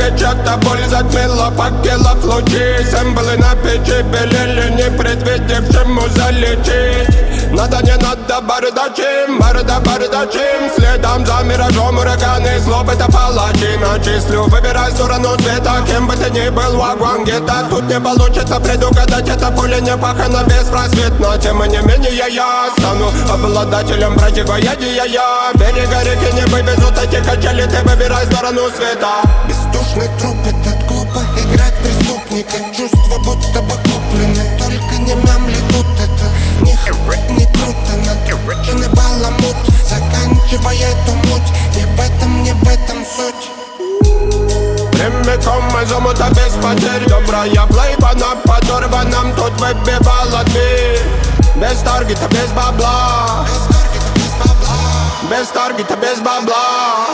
Чья-то боль затмила факелов лучи. Символы на печи белели, не предвидевшему залететь. Надо, не надо, бардачим, бардачим. Следом за миражом ураганы, злоб это палачи. Начислю, выбирай сторону света. Кем бы ты ни был, вагон где-то. Тут не получится предугадать, это пуля не пахана беспросветно. Тем не менее я стану обладателем противоядия. Берега реки не вывезут эти качели, ты выбирай сторону света. Бездушный труп, этот глупо играть преступника. Чувства будто бы куплены, только не мямли тут. Это не круто, накрученный баламут. Заканчивая эту муть, не в этом суть. Прямиком из омута без потерь. Добрая плейба на подорванном тут выбивала дверь. Без таргета, без бабла. Без таргета, без бабла.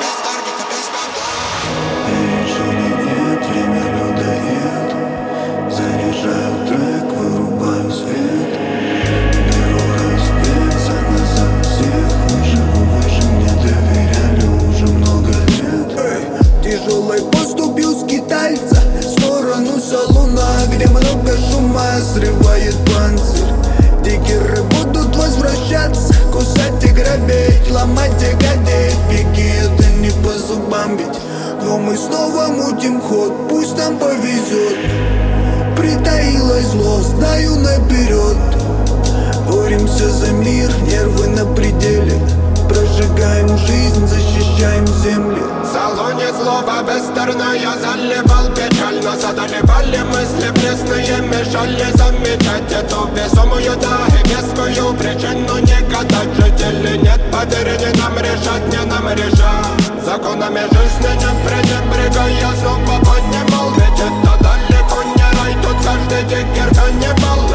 Нет, время людоед. Заряжаю трек, вырубаю свет. Беру разбиться назад всех. Выше мне доверяли уже много лет. Тяжелой поступью скитальца в сторону салона, где много шума срывает панцирь. Дикеры будут возвращаться, кусать и грабить, ломать и гадить. Беги, это не по зубам ведь. Но мы снова мутим ход, пусть нам повезет. Притаилось зло, знаю наперед. Боремся за мир, нервы на пределе. Прожигаем жизнь, защищаем земли. В салоне злоба бестерная заливал печаль. Нас одолевали мысли пресные, мешали замечать эту весомую, да и вескую причину не гадать. Жители нет, поверь, не нам решать, не нам решать. Законами жизни не пренебрегая, снова поднимал. Ведь это далеко не рай, тут каждый дикер каннибал.